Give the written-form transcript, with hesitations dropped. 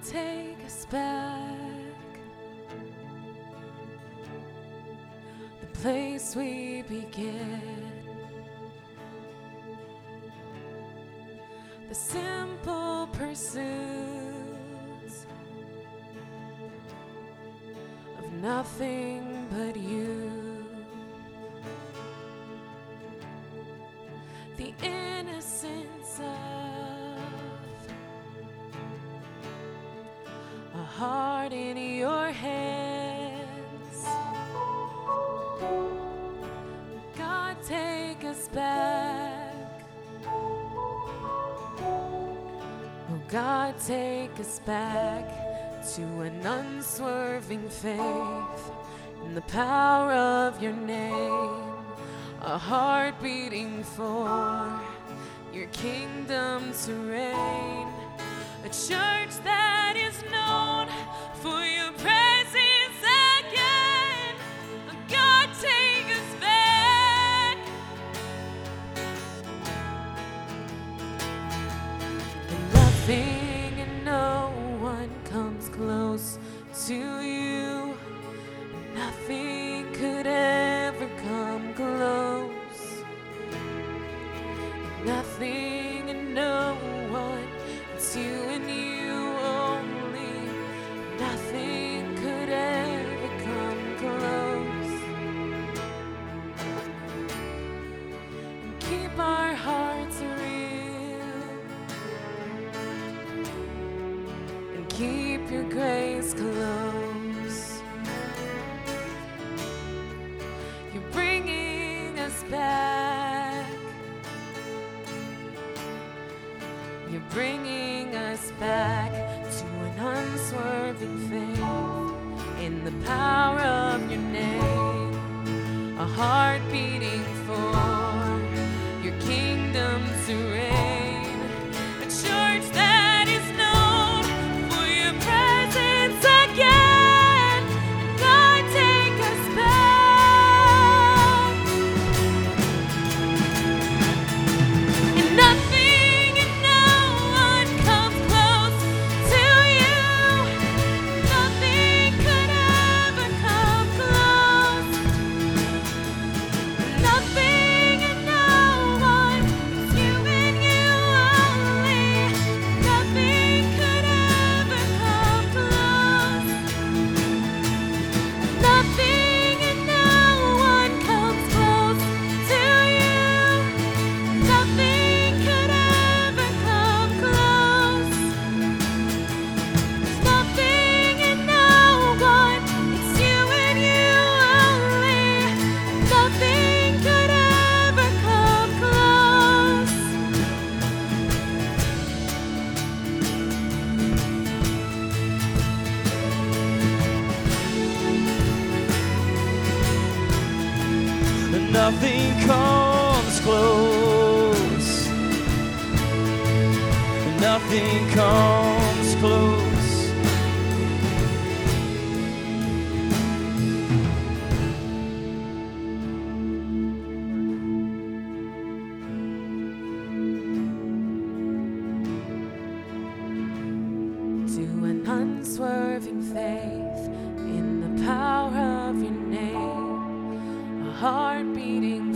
take us back, the place we began, the simple pursuits of nothing but you, the innocence of a heart in your hands. God, take us back. Oh God, take us back to an unswerving faith in the power of your name, a heart beating for your kingdom to reign, a church that is known for your presence again. God, take us back. And nothing and no one comes close to you. Nothing could ever come close. Nothing and no one. It's you and you only. Nothing could ever come close. And keep our hearts real, and keep your grace close. You're bringing us back. You're bringing us back to an unswerving faith in the power of your name, a heart beating for your kingdom to reign, a church that is known for your presence again. God, take us back. And nothing and no one comes close to you. Nothing could ever come close. Nothing and no one. It's you and you only. Nothing could ever come close. Nothing and no one comes close to you. Nothing could ever come close. Nothing and no one. It's you and you only. Nothing could ever come close. Nothing comes close. Nothing comes close. To an unswerving faith in the power of your name, a heart beating